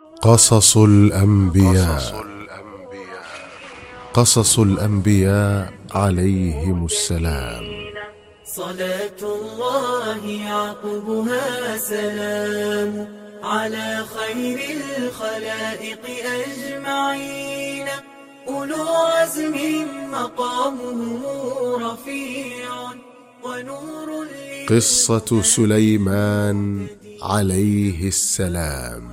قصص الأنبياء. قصص الأنبياء عليهم السلام. صلاة الله يعقبها سلام على خير الخلائق أجمعين، أولو عزم مقامهم رفيع ونور. قصة سليمان عليه السلام.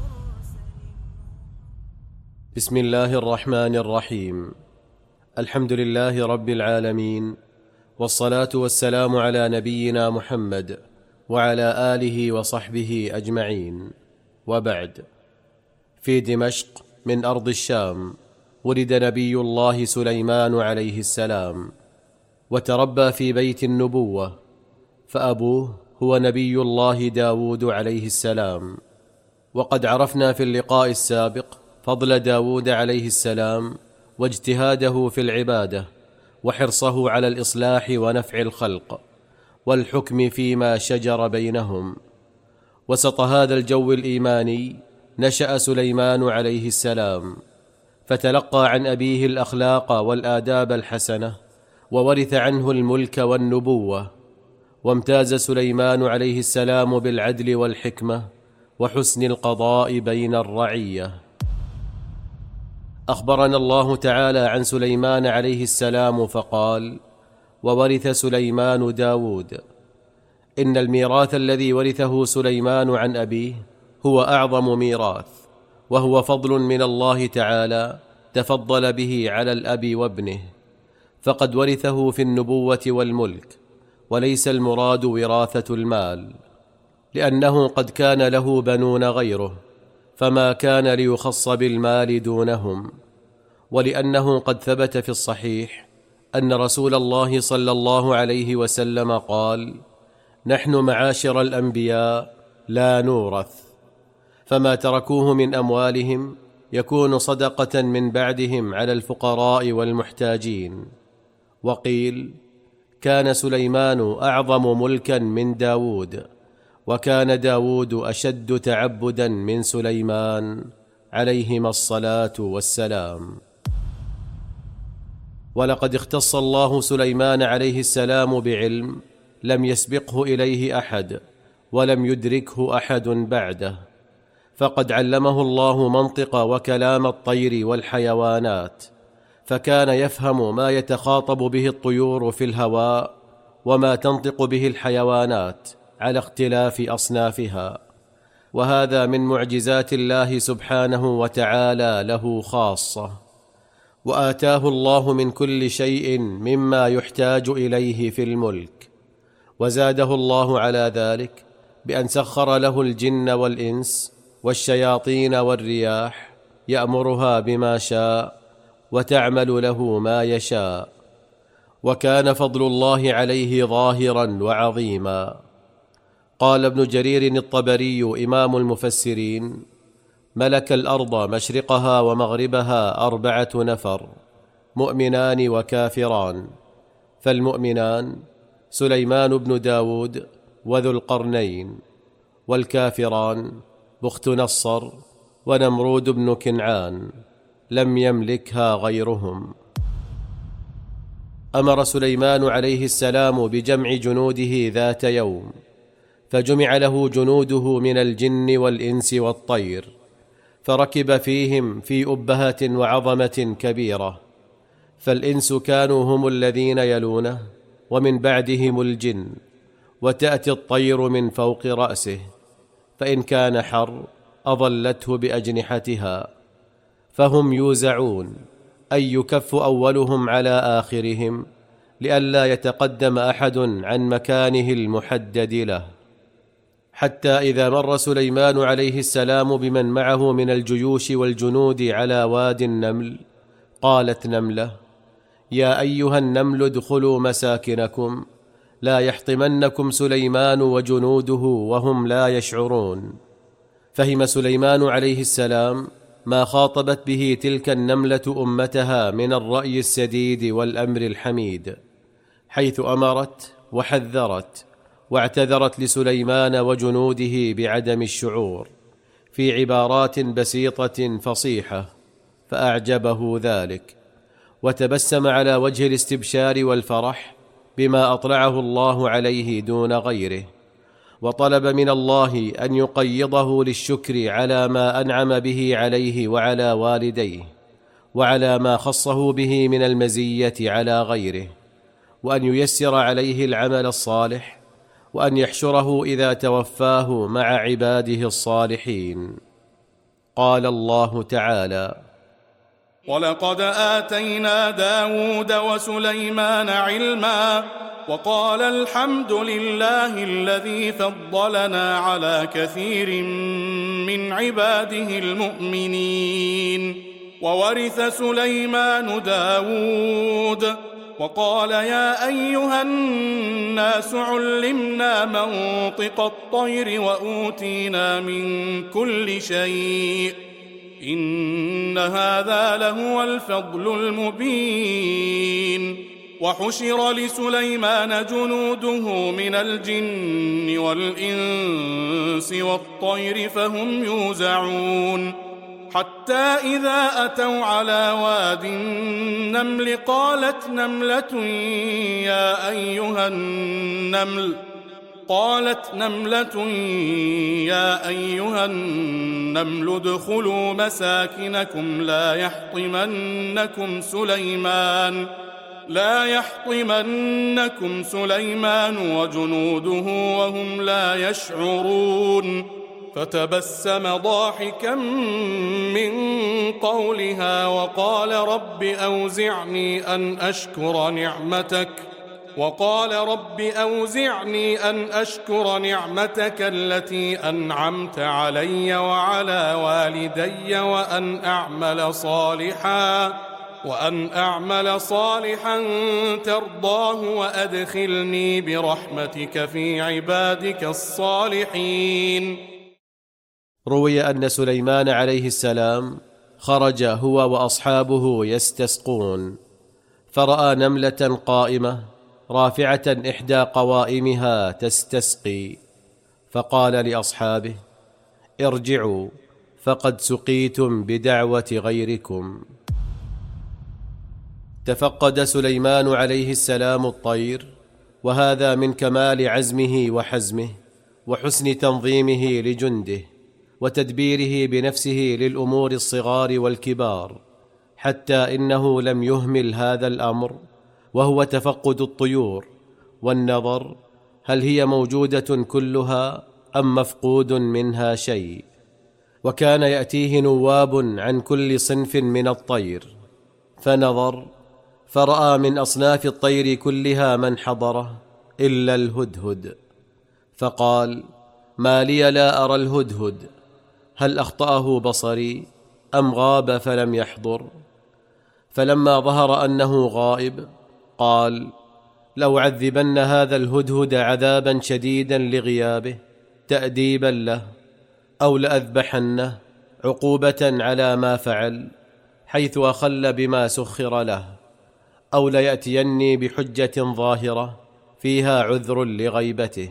بسم الله الرحمن الرحيم. الحمد لله رب العالمين، والصلاة والسلام على نبينا محمد وعلى آله وصحبه أجمعين، وبعد. في دمشق من أرض الشام ولد نبي الله سليمان عليه السلام، وتربى في بيت النبوة، فأبوه هو نبي الله داود عليه السلام. وقد عرفنا في اللقاء السابق فضل داود عليه السلام واجتهاده في العبادة وحرصه على الإصلاح ونفع الخلق والحكم فيما شجر بينهم. وسط هذا الجو الإيماني نشأ سليمان عليه السلام، فتلقى عن أبيه الأخلاق والآداب الحسنة، وورث عنه الملك والنبوة. وامتاز سليمان عليه السلام بالعدل والحكمة وحسن القضاء بين الرعية. أخبرنا الله تعالى عن سليمان عليه السلام فقال: وورث سليمان داود. إن الميراث الذي ورثه سليمان عن أبيه هو أعظم ميراث، وهو فضل من الله تعالى تفضل به على الأب وابنه، فقد ورثه في النبوة والملك، وليس المراد وراثة المال، لأنه قد كان له بنون غيره، فما كان ليخص بالمال دونهم. ولأنه قد ثبت في الصحيح أن رسول الله صلى الله عليه وسلم قال: نحن معاشر الأنبياء لا نورث، فما تركوه من أموالهم يكون صدقة من بعدهم على الفقراء والمحتاجين. وقيل: كان سليمان أعظم ملكا من داود، وكان داود أشد تعبدا من سليمان عليهما الصلاة والسلام. ولقد اختص الله سليمان عليه السلام بعلم لم يسبقه إليه أحد، ولم يدركه أحد بعده، فقد علمه الله منطق وكلام الطير والحيوانات، فكان يفهم ما يتخاطب به الطيور في الهواء وما تنطق به الحيوانات على اختلاف أصنافها. وهذا من معجزات الله سبحانه وتعالى له خاصة. وآتاه الله من كل شيء مما يحتاج إليه في الملك، وزاده الله على ذلك بأن سخر له الجن والإنس والشياطين والرياح، يأمرها بما شاء وتعمل له ما يشاء. وكان فضل الله عليه ظاهرا وعظيما. قال ابن جرير الطبري إمام المفسرين: ملك الأرض مشرقها ومغربها 4 نفر، مؤمنان وكافران. فالمؤمنان سليمان بن داود وذو القرنين، والكافران بخت نصر ونمرود بن كنعان، لم يملكها غيرهم. أمر سليمان عليه السلام بجمع جنوده ذات يوم، فجمع له جنوده من الجن والإنس والطير، فركب فيهم في أبهة وعظمة كبيرة. فالإنس كانوا هم الذين يلونه، ومن بعدهم الجن، وتأتي الطير من فوق رأسه، فإن كان حر أظلته بأجنحتها، فهم يوزعون، أي يكف أولهم على آخرهم، لئلا يتقدم أحد عن مكانه المحدد له. حتى إذا مر سليمان عليه السلام بمن معه من الجيوش والجنود على واد النمل، قالت نملة: يا أيها النمل ادخلوا مساكنكم، لا يحطمنكم سليمان وجنوده وهم لا يشعرون. فهم سليمان عليه السلام ما خاطبت به تلك النملة أمتها من الرأي السديد والأمر الحميد، حيث أمرت وحذرت واعتذرت لسليمان وجنوده بعدم الشعور، في عبارات بسيطة فصيحة، فأعجبه ذلك، وتبسم على وجه الاستبشار والفرح بما أطلعه الله عليه دون غيره، وطلب من الله أن يقيضه للشكر على ما أنعم به عليه وعلى والديه، وعلى ما خصه به من المزية على غيره، وأن ييسر عليه العمل الصالح، وأن يحشره إذا توفاه مع عباده الصالحين. قال الله تعالى: ولقد آتينا داود وسليمان علما وقال الحمد لله الذي فضلنا على كثير من عباده المؤمنين. وورث سليمان داود وقال يا أيها الناس علمنا منطق الطير وأوتينا من كل شيء إن هذا لهو الفضل المبين. وحشر لسليمان جنوده من الجن والإنس والطير فهم يوزعون، حتى إذا أتوا على واد النمل قالت نملة يا أيها النمل ادخلوا مساكنكم لا يحطمنكم سليمان وجنوده وهم لا يشعرون. فتبسم ضاحكا من قولها وقال رب أوزعني أن أشكر نعمتك التي أنعمت علي وعلى والدي وأن أعمل صالحا ترضاه وأدخلني برحمتك في عبادك الصالحين. روي أن سليمان عليه السلام خرج هو وأصحابه يستسقون، فرأى نملة قائمة رافعة إحدى قوائمها تستسقي، فقال لأصحابه: ارجعوا فقد سقيتم بدعوة غيركم. تفقد سليمان عليه السلام الطير، وهذا من كمال عزمه وحزمه وحسن تنظيمه لجنده وتدبيره بنفسه للأمور الصغار والكبار، حتى إنه لم يهمل هذا الأمر، وهو تفقد الطيور والنظر هل هي موجودة كلها أم مفقود منها شيء. وكان يأتيه نواب عن كل صنف من الطير، فنظر فرأى من أصناف الطير كلها من حضره إلا الهدهد، فقال: ما لي لا أرى الهدهد، هل أخطأه بصري أم غاب فلم يحضر؟ فلما ظهر أنه غائب قال: لأعذبن هذا الهدهد عذابا شديدا لغيابه تأديبا له، أو لأذبحنه عقوبة على ما فعل حيث أخل بما سخر له، أو ليأتيني بحجة ظاهرة فيها عذر لغيبته.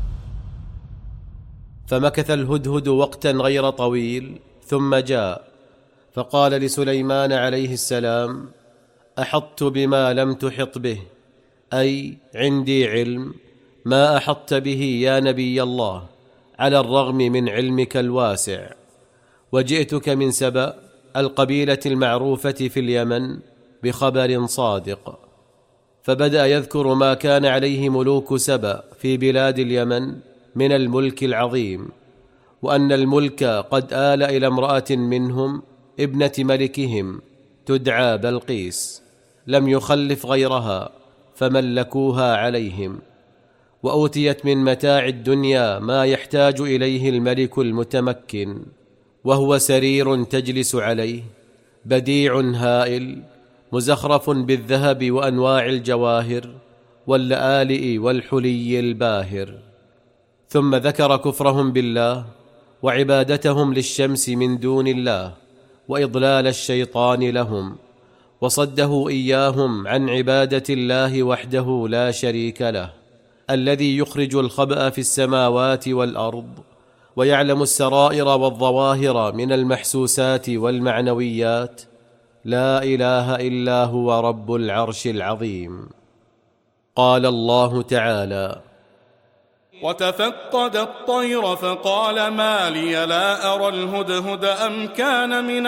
فمكث الهدهد وقتا غير طويل ثم جاء، فقال لسليمان عليه السلام: أحطت بما لم تحط به، أي عندي علم ما أحطت به يا نبي الله، على الرغم من علمك الواسع، وجئتك من سبأ القبيلة المعروفة في اليمن بخبر صادق. فبدأ يذكر ما كان عليه ملوك سبأ في بلاد اليمن من الملك العظيم، وأن الملك قد آل إلى امرأة منهم ابنة ملكهم تدعى بلقيس، لم يخلف غيرها فملكوها عليهم، وأوتيت من متاع الدنيا ما يحتاج إليه الملك المتمكن، وهو سرير تجلس عليه بديع هائل مزخرف بالذهب وأنواع الجواهر واللآلئ والحلي الباهر. ثم ذكر كفرهم بالله وعبادتهم للشمس من دون الله وإضلال الشيطان لهم، وصده إياهم عن عبادة الله وحده لا شريك له، الذي يخرج الخبأ في السماوات والأرض ويعلم السرائر والظواهر من المحسوسات والمعنويات، لا إله إلا هو رب العرش العظيم. قال الله تعالى: وتفقد الطير فقال ما لي لا أرى الهدهد أم كان من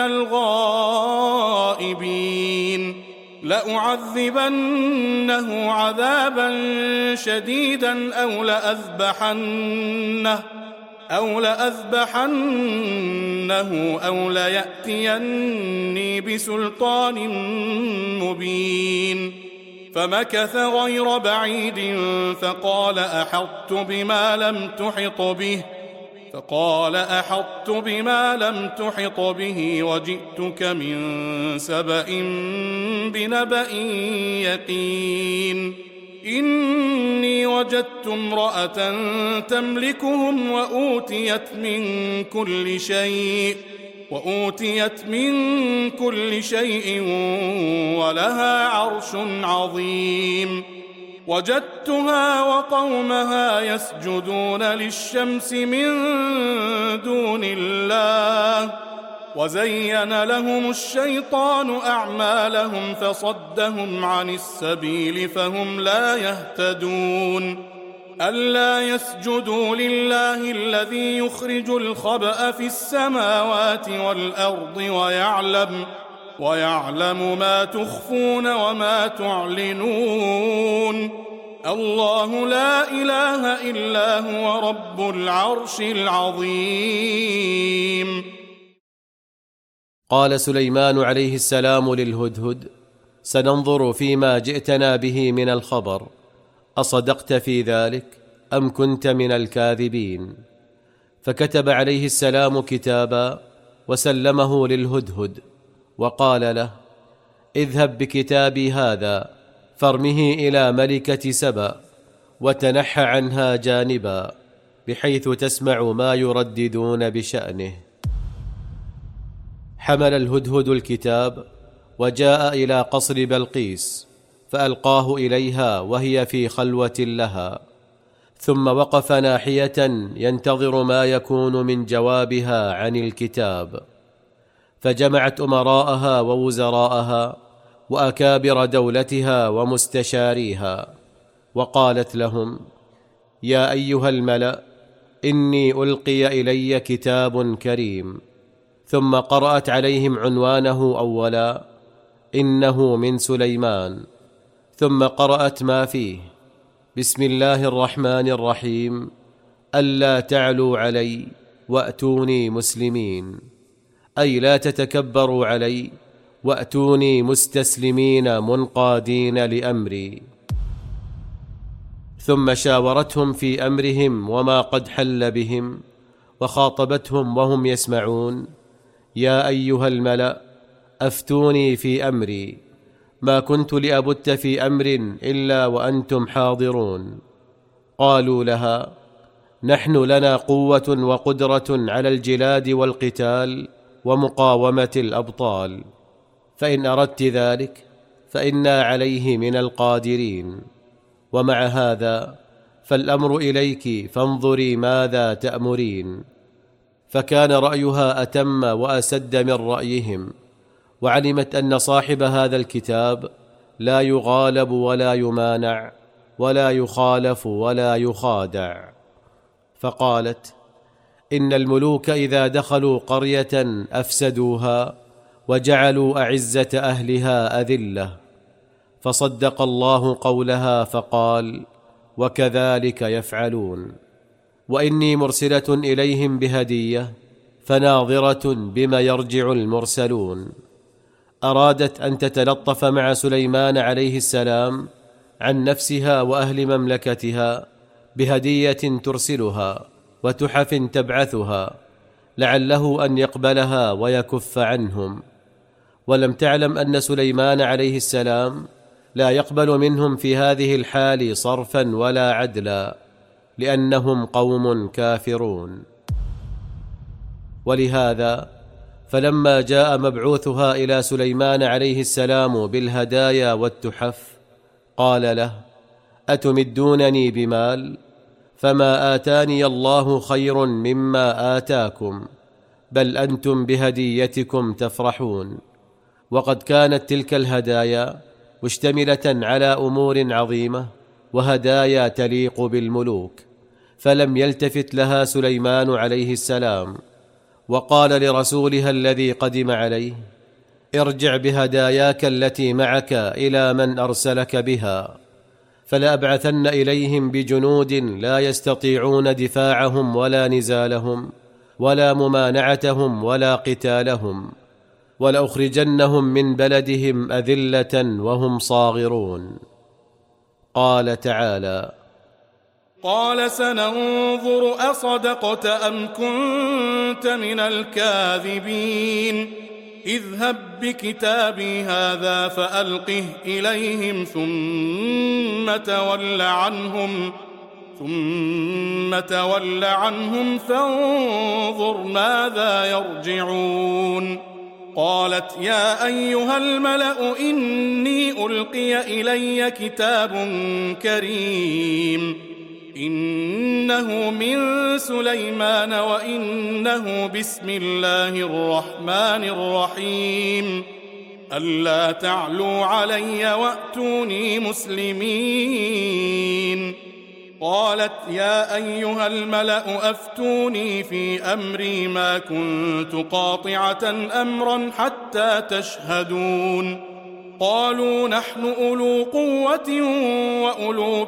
الغائبين لأعذبنه عذابا شديدا أو لأذبحنه أو ليأتيني بسلطان مبين. فمكث غير بعيد فقال أحطت بما لم تحط به وجئتك من سبأ بنبأ يقين. إني وجدت امرأة تملكهم وأوتيت من كل شيء ولها عرش عظيم. وجدتها وقومها يسجدون للشمس من دون الله وزين لهم الشيطان أعمالهم فصدهم عن السبيل فهم لا يهتدون. ألا يسجدوا لله الذي يخرج الخبأ في السماوات والأرض ويعلم ما تخفون وما تعلنون. الله لا إله إلا هو رب العرش العظيم. قال سليمان عليه السلام للهدهد: سننظر فيما جئتنا به من الخبر، أصدقت في ذلك أم كنت من الكاذبين؟ فكتب عليه السلام كتابا وسلمه للهدهد وقال له: اذهب بكتابي هذا فارمه إلى ملكة سبأ وتنحى عنها جانبا بحيث تسمع ما يرددون بشأنه. حمل الهدهد الكتاب وجاء إلى قصر بلقيس فألقاه إليها وهي في خلوة لها، ثم وقف ناحية ينتظر ما يكون من جوابها عن الكتاب، فجمعت أمراءها ووزراءها وأكابر دولتها ومستشاريها وقالت لهم: يا أيها الملأ، إني ألقي إلي كتاب كريم. ثم قرأت عليهم عنوانه أولا: إنه من سليمان. ثم قرأت ما فيه: بسم الله الرحمن الرحيم، ألا تعلوا علي وأتوني مسلمين، أي لا تتكبروا علي وأتوني مستسلمين منقادين لأمري. ثم شاورتهم في أمرهم وما قد حل بهم، وخاطبتهم وهم يسمعون: يا أيها الملأ، أفتوني في أمري، ما كنت لأبت في أمر إلا وأنتم حاضرون. قالوا لها: نحن لنا قوة وقدرة على الجلاد والقتال ومقاومة الأبطال، فإن أردت ذلك فإنا عليه من القادرين، ومع هذا فالأمر إليك فانظري ماذا تأمرين. فكان رأيها أتم وأسد من رأيهم، وعلمت أن صاحب هذا الكتاب لا يغالب ولا يمانع ولا يخالف ولا يخادع. فقالت: إن الملوك إذا دخلوا قرية أفسدوها وجعلوا أعزة أهلها أذلة. فصدق الله قولها فقال: وكذلك يفعلون. وإني مرسلة إليهم بهدية فناظرة بما يرجع المرسلون. أرادت أن تتلطف مع سليمان عليه السلام عن نفسها وأهل مملكتها بهدية ترسلها وتحف تبعثها لعله أن يقبلها ويكف عنهم، ولم تعلم أن سليمان عليه السلام لا يقبل منهم في هذه الحال صرفا ولا عدلا، لأنهم قوم كافرون. ولهذا فلما جاء مبعوثها إلى سليمان عليه السلام بالهدايا والتحف قال له: أتمدونني بمال؟ فما آتاني الله خير مما آتاكم، بل أنتم بهديتكم تفرحون. وقد كانت تلك الهدايا مشتملة على أمور عظيمة وهدايا تليق بالملوك، فلم يلتفت لها سليمان عليه السلام، وقال لرسولها الذي قدم عليه: ارجع بهداياك التي معك إلى من أرسلك بها، فلأبعثن إليهم بجنود لا يستطيعون دفاعهم ولا نزالهم ولا ممانعتهم ولا قتالهم، ولأخرجنهم من بلدهم أذلة وهم صاغرون. قال تعالى: قال سننظر أصدقت أم كنت من الكاذبين اذهب بكتابي هذا فألقه إليهم ثم تول عنهم فانظر ماذا يرجعون. قالت يا أيها الملأ إني ألقي إلي كتاب كريم إنه من سليمان وإنه بسم الله الرحمن الرحيم ألا تعلوا علي وأتوني مسلمين. قالت يا أيها الملأ أفتوني في أمري ما كنت قاطعة أمرا حتى تشهدون. قالوا نحن أولو قوة وأولو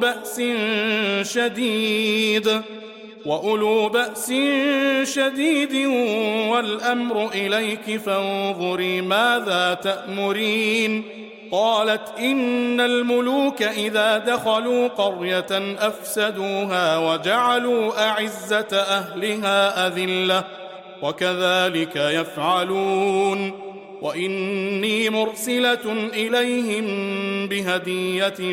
بأس شديد والأمر إليك فانظري ماذا تأمرين. قالت إن الملوك إذا دخلوا قرية أفسدوها وجعلوا أعزة أهلها أذلة وكذلك يفعلون. وإني مرسلة إليهم بهدية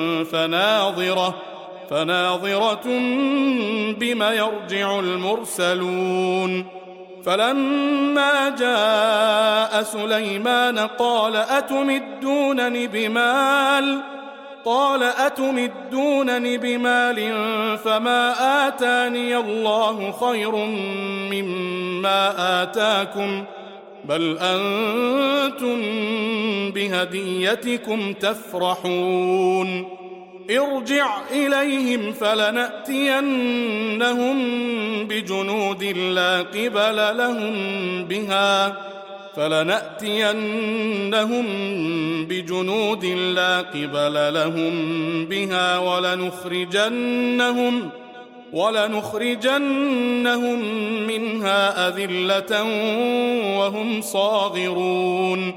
فناظرة بما يرجع المرسلون. فلما جاء سليمان قال أتمدونني بمال فما آتاني الله خير مما آتاكم بل أنتم بهديتكم تفرحون. ارجع إليهم فلنأتينهم بجنود لا قبل لهم بها ولنخرجنهم منها أذلة وهم صاغرون.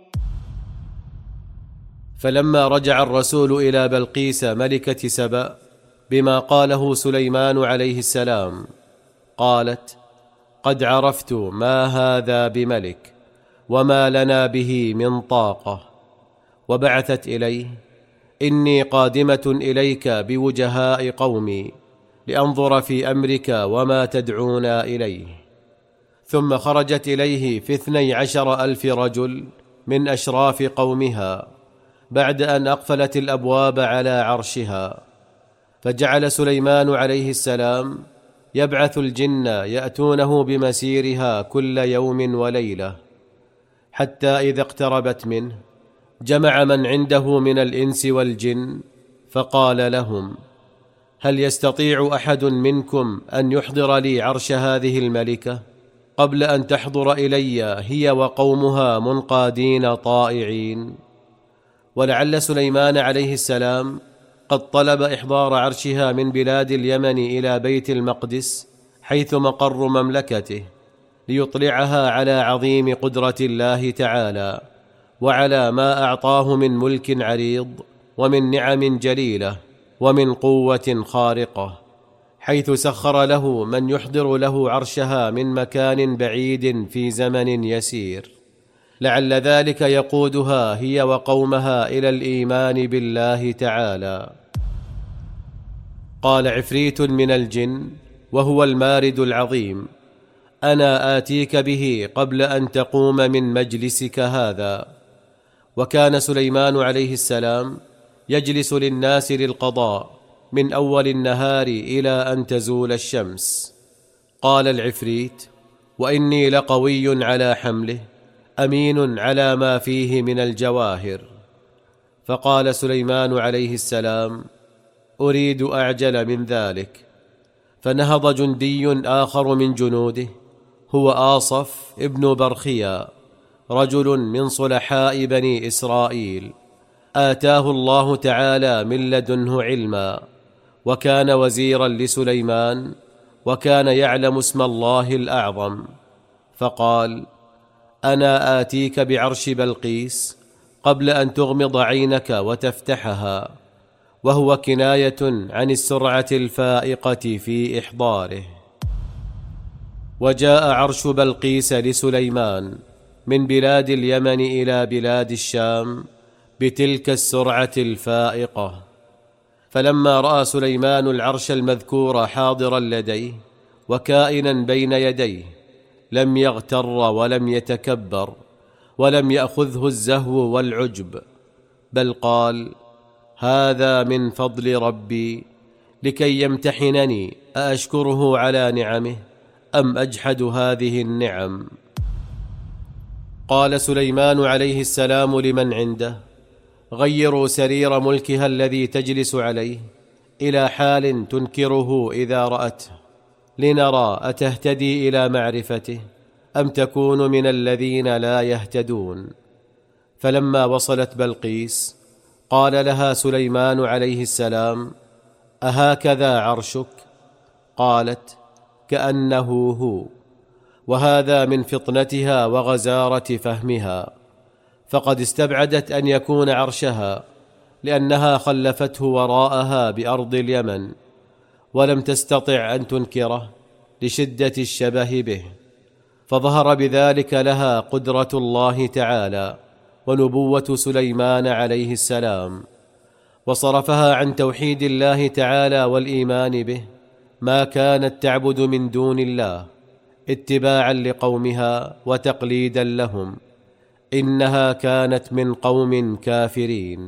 فلما رجع الرسول إلى بلقيس ملكة سبأ بما قاله سليمان عليه السلام، قالت: قد عرفت ما هذا بملك وما لنا به من طاقة. وبعثت إليه: إني قادمة إليك بوجهاء قومي لأنظر في أمرك وما تدعونا إليه. ثم خرجت إليه في 12,000 رجل من أشراف قومها بعد أن أقفلت الأبواب على عرشها. فجعل سليمان عليه السلام يبعث الجن يأتونه بمسيرها كل يوم وليلة، حتى إذا اقتربت منه جمع من عنده من الإنس والجن فقال لهم: هل يستطيع أحد منكم أن يحضر لي عرش هذه الملكة قبل أن تحضر إلي هي وقومها منقادين طائعين؟ ولعل سليمان عليه السلام قد طلب إحضار عرشها من بلاد اليمن إلى بيت المقدس حيث مقر مملكته، ليطلعها على عظيم قدرة الله تعالى وعلى ما أعطاه من ملك عريض ومن نعم جليلة ومن قوة خارقة، حيث سخر له من يحضر له عرشها من مكان بعيد في زمن يسير، لعل ذلك يقودها هي وقومها إلى الإيمان بالله تعالى. قال عفريت من الجن وهو المارد العظيم: أنا آتيك به قبل أن تقوم من مجلسك هذا. وكان سليمان عليه السلام يجلس للناس للقضاء من أول النهار إلى أن تزول الشمس. قال العفريت: وإني لقوي على حمله، أمين على ما فيه من الجواهر. فقال سليمان عليه السلام: أريد أعجل من ذلك. فنهض جندي آخر من جنوده، هو آصف ابن برخيا، رجل من صلحاء بني إسرائيل، آتاه الله تعالى من لدنه علما، وكان وزيرا لسليمان، وكان يعلم اسم الله الأعظم. فقال: أنا آتيك بعرش بلقيس قبل أن تغمض عينك وتفتحها، وهو كناية عن السرعة الفائقة في إحضاره. وجاء عرش بلقيس لسليمان من بلاد اليمن إلى بلاد الشام بتلك السرعة الفائقة. فلما رأى سليمان العرش المذكور حاضرا لديه وكائنا بين يديه، لم يغتر ولم يتكبر، ولم يأخذه الزهو والعجب، بل قال: هذا من فضل ربي لكي يمتحنني أأشكره على نعمه أم أجحد هذه النعم. قال سليمان عليه السلام لمن عنده: غيروا سرير ملكها الذي تجلس عليه إلى حال تنكره إذا رأته، لنرى أتهتدي إلى معرفته أم تكون من الذين لا يهتدون. فلما وصلت بلقيس قال لها سليمان عليه السلام: أهكذا عرشك؟ قالت: كأنه هو. وهذا من فطنتها وغزارة فهمها، فقد استبعدت أن يكون عرشها، لأنها خلفته وراءها بأرض اليمن، ولم تستطع أن تنكره لشدة الشبه به. فظهر بذلك لها قدرة الله تعالى ونبوة سليمان عليه السلام، وصرفها عن توحيد الله تعالى والإيمان به ما كانت تعبد من دون الله، اتباعا لقومها وتقليدا لهم، إنها كانت من قوم كافرين.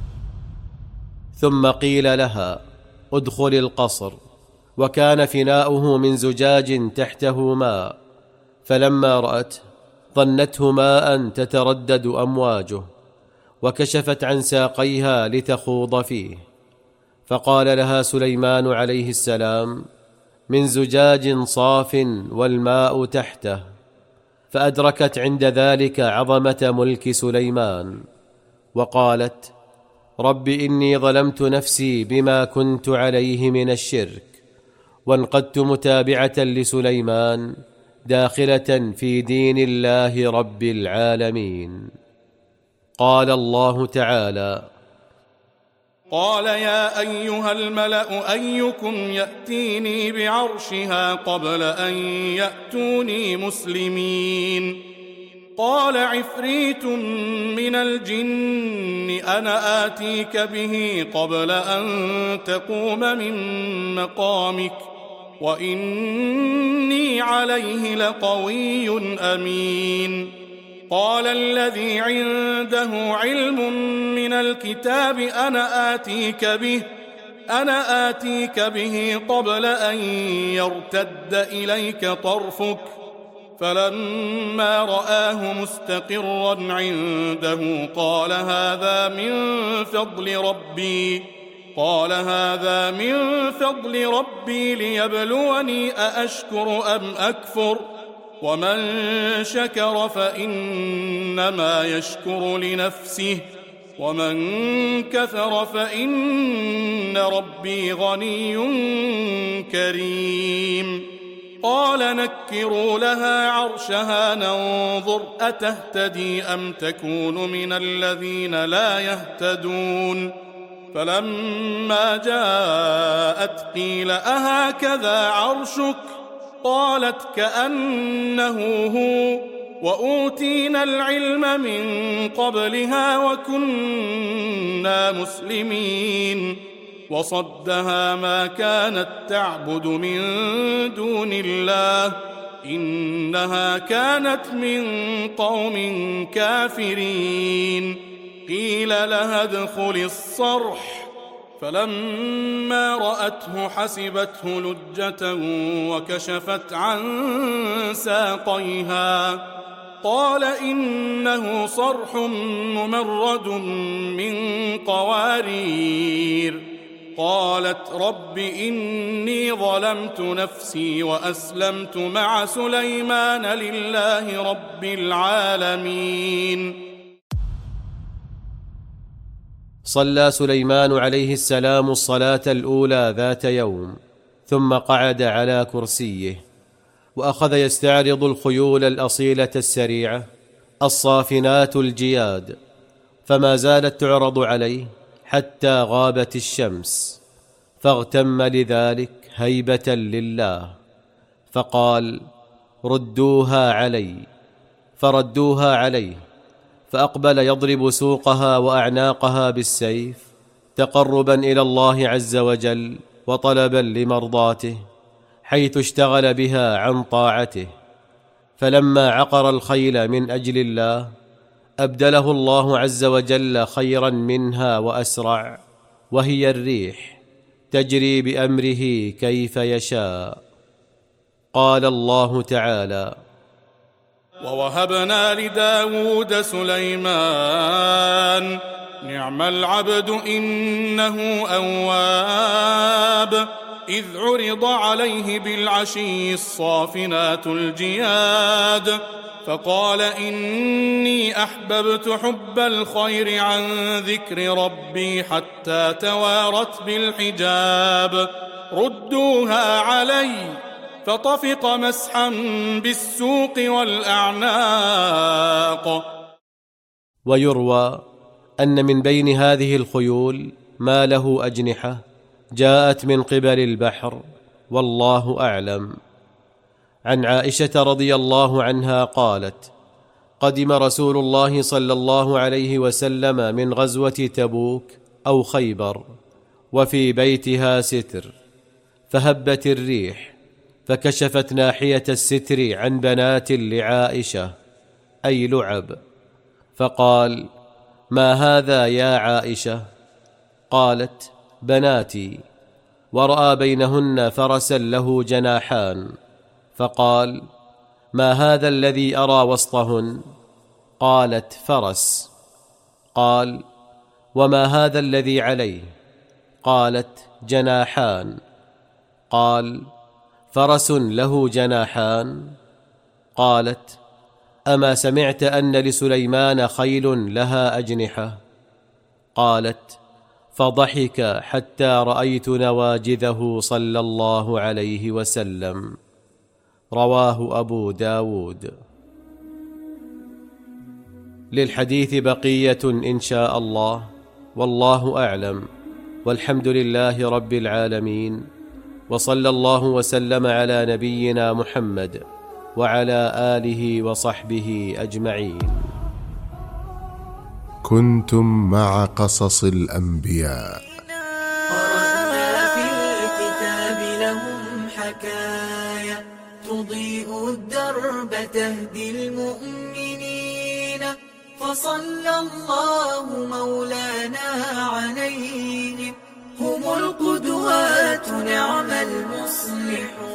ثم قيل لها: ادخل القصر، وكان فناؤه من زجاج تحته ماء، فلما رأته ظنته ماء تتردد أمواجه، وكشفت عن ساقيها لتخوض فيه. فقال لها سليمان عليه السلام: من زجاج صاف والماء تحته. فأدركت عند ذلك عظمة ملك سليمان، وقالت: رب إني ظلمت نفسي بما كنت عليه من الشرك، وانقدت متابعة لسليمان داخلة في دين الله رب العالمين. قال الله تعالى: قال يا أيها الملأ أيكم يأتيني بعرشها قبل أن يأتوني مسلمين؟ قال عفريت من الجن أنا آتيك به قبل أن تقوم من مقامك وإني عليه لقوي أمين. قال الذي عنده علم من الكتاب أنا آتيك به قبل أن يرتد إليك طرفك. فلما رآه مستقرا عنده قال هذا من فضل ربي ليبلوني أأشكر أم أكفر، ومن شكر فإنما يشكر لنفسه ومن كفر فإن ربي غني كريم. قال نكروا لها عرشها ننظر أتهتدي أم تكون من الذين لا يهتدون. فلما جاءت قيل أهكذا عرشك؟ قالت كأنه هو، وأوتينا العلم من قبلها وكنا مسلمين. وصدها ما كانت تعبد من دون الله، إنها كانت من قوم كافرين. قيل لها ادخل الصرح، فلما رأته حسبته لجة وكشفت عن ساقيها، قال إنه صرح ممرد من قوارير. قالت رب إني ظلمت نفسي وأسلمت مع سليمان لله رب العالمين. صلى سليمان عليه السلام الصلاة الأولى ذات يوم، ثم قعد على كرسيه، وأخذ يستعرض الخيول الأصيلة السريعة الصافنات الجياد، فما زالت تعرض عليه حتى غابت الشمس، فاغتم لذلك هيبة لله، فقال: ردوها علي. فردوها عليه، فأقبل يضرب سوقها وأعناقها بالسيف تقربا إلى الله عز وجل وطلبا لمرضاته، حيث اشتغل بها عن طاعته. فلما عقر الخيل من أجل الله أبدله الله عز وجل خيرا منها وأسرع، وهي الريح تجري بأمره كيف يشاء. قال الله تعالى: ووهبنا لداود سليمان نعم العبد إنه أواب، إذ عرض عليه بالعشي الصافنات الجياد، فقال إني أحببت حب الخير عن ذكر ربي حتى توارت بالحجاب، ردوها علي. فطفق مسحا بالسوق والأعناق. ويروى أن من بين هذه الخيول ما له أجنحة جاءت من قبل البحر، والله أعلم. عن عائشة رضي الله عنها قالت: قدم رسول الله صلى الله عليه وسلم من غزوة تبوك أو خيبر، وفي بيتها ستر، فهبت الريح فكشفت ناحية الستر عن بنات لعائشة، أي لعب، فقال: ما هذا يا عائشة؟ قالت: بناتي. ورأى بينهن فرسا له جناحان، فقال: ما هذا الذي أرى وسطهن؟ قالت: فرس. قال: وما هذا الذي عليه؟ قالت: جناحان. قال: فرس له جناحان؟ قالت: أما سمعت أن لسليمان خيل لها أجنحة؟ قالت: فضحك حتى رأيت نواجذه صلى الله عليه وسلم. رواه أبو داود. للحديث بقية إن شاء الله، والله أعلم، والحمد لله رب العالمين، وصلى الله وسلم على نبينا محمد وعلى آله وصحبه أجمعين. كنتم مع قصص الأنبياء. قرأنا في الكتاب لهم حكايا تضيء الدرب تهدي المؤمنين، فصلى الله مولانا عليهم، هم القدوات نعم المصلحون.